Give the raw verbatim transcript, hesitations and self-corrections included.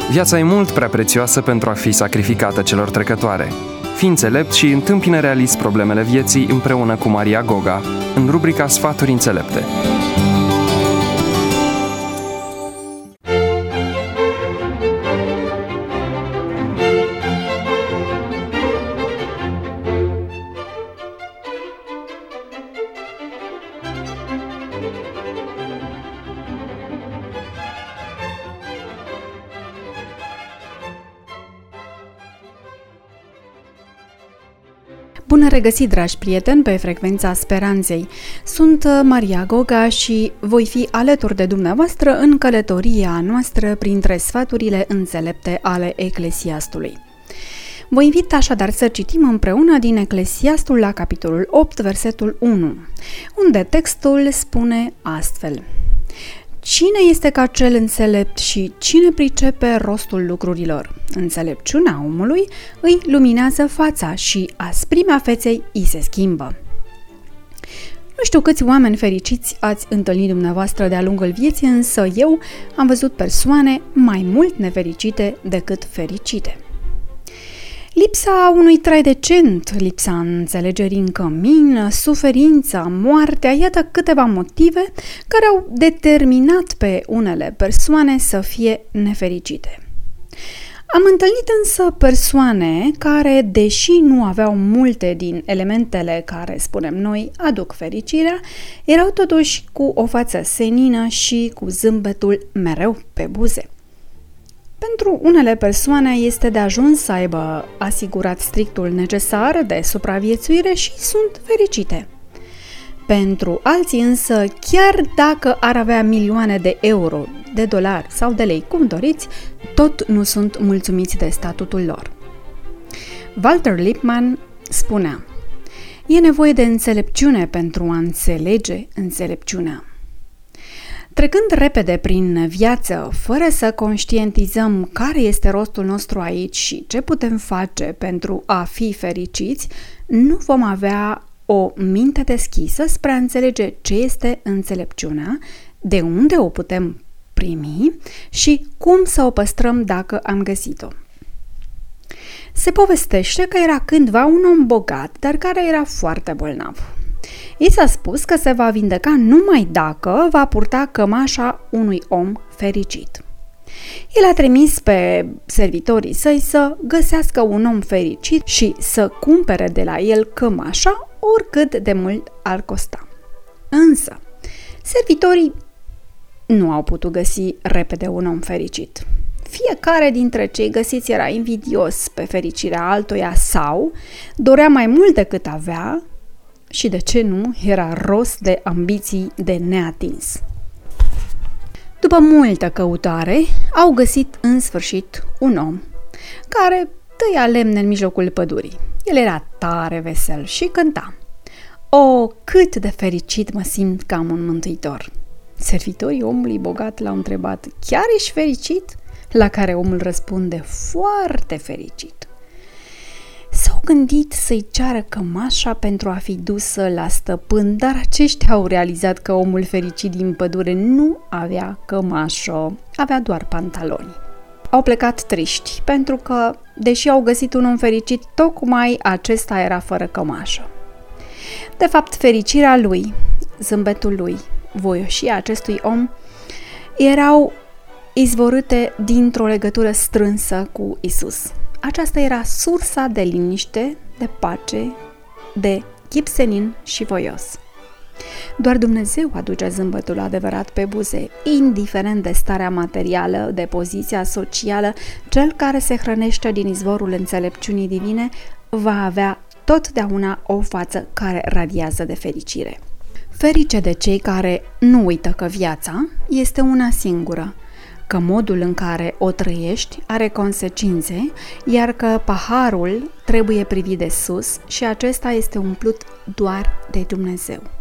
Viața e mult prea prețioasă pentru a fi sacrificată celor trecătoare. Fii înțelept și întâmpină realist problemele vieții împreună cu Maria Goga, în rubrica Sfaturi înțelepte. Bun regăsit, dragi prieteni, pe frecvența Speranței. Sunt Maria Goga și voi fi alături de dumneavoastră în călătoria noastră printre sfaturile înțelepte ale Eclesiastului. Vă invit așadar să citim împreună din Eclesiastul la capitolul opt, versetul unu, unde textul spune astfel: Cine este ca cel înțelept și cine pricepe rostul lucrurilor? Înțelepciunea omului îi luminează fața și asprimea feței îi se schimbă. Nu știu câți oameni fericiți ați întâlnit dumneavoastră de-a lungul vieții, însă eu am văzut persoane mai mult nefericite decât fericite. Lipsa unui trai decent, lipsa înțelegerii în cămin, suferința, moartea, iată câteva motive care au determinat pe unele persoane să fie nefericite. Am întâlnit însă persoane care, deși nu aveau multe din elementele care, spunem noi, aduc fericirea, erau totuși cu o față senină și cu zâmbetul mereu pe buze. Pentru unele persoane este de ajuns să aibă asigurat strictul necesar de supraviețuire și sunt fericite. Pentru alții însă, chiar dacă ar avea milioane de euro, de dolari sau de lei, cum doriți, tot nu sunt mulțumiți de statutul lor. Walter Lippmann spunea: E nevoie de înțelepciune pentru a înțelege înțelepciunea. Trecând repede prin viață, fără să conștientizăm care este rostul nostru aici și ce putem face pentru a fi fericiți, nu vom avea o minte deschisă spre a înțelege ce este înțelepciunea, de unde o putem primi și cum să o păstrăm dacă am găsit-o. Se povestește că era cândva un om bogat, dar care era foarte bolnav. I s-a spus că se va vindeca numai dacă va purta cămașa unui om fericit. El a trimis pe servitorii săi să găsească un om fericit și să cumpere de la el cămașa oricât de mult ar costa. Însă, servitorii nu au putut găsi repede un om fericit. Fiecare dintre cei găsiți era invidios pe fericirea altuia sau dorea mai mult decât avea și, de ce nu, era ros de ambiții de neatins. După multă căutare, au găsit în sfârșit un om care tăia lemne în mijlocul pădurii. El era tare vesel și cânta: O, cât de fericit mă simt că am un mântuitor! Servitorii omului bogat l-au întrebat: Chiar ești fericit? La care omul răspunde: Foarte fericit. S-au gândit să-i ceară cămașa pentru a fi dusă la stăpân, dar aceștia au realizat că omul fericit din pădure nu avea cămașă, avea doar pantaloni. Au plecat triști, pentru că, deși au găsit un om fericit, tocmai acesta era fără cămașă. De fapt, fericirea lui, zâmbetul lui, voioșia acestui om, erau izvorâte dintr-o legătură strânsă cu Isus. Aceasta era sursa de liniște, de pace, de chip senin și voios. Doar Dumnezeu aduce zâmbetul adevărat pe buze, indiferent de starea materială, de poziția socială. Cel care se hrănește din izvorul înțelepciunii divine va avea totdeauna o față care radiază de fericire. Ferice de cei care nu uită că viața este una singură, că modul în care o trăiești are consecințe, iar că paharul trebuie privit de sus și acesta este umplut doar de Dumnezeu.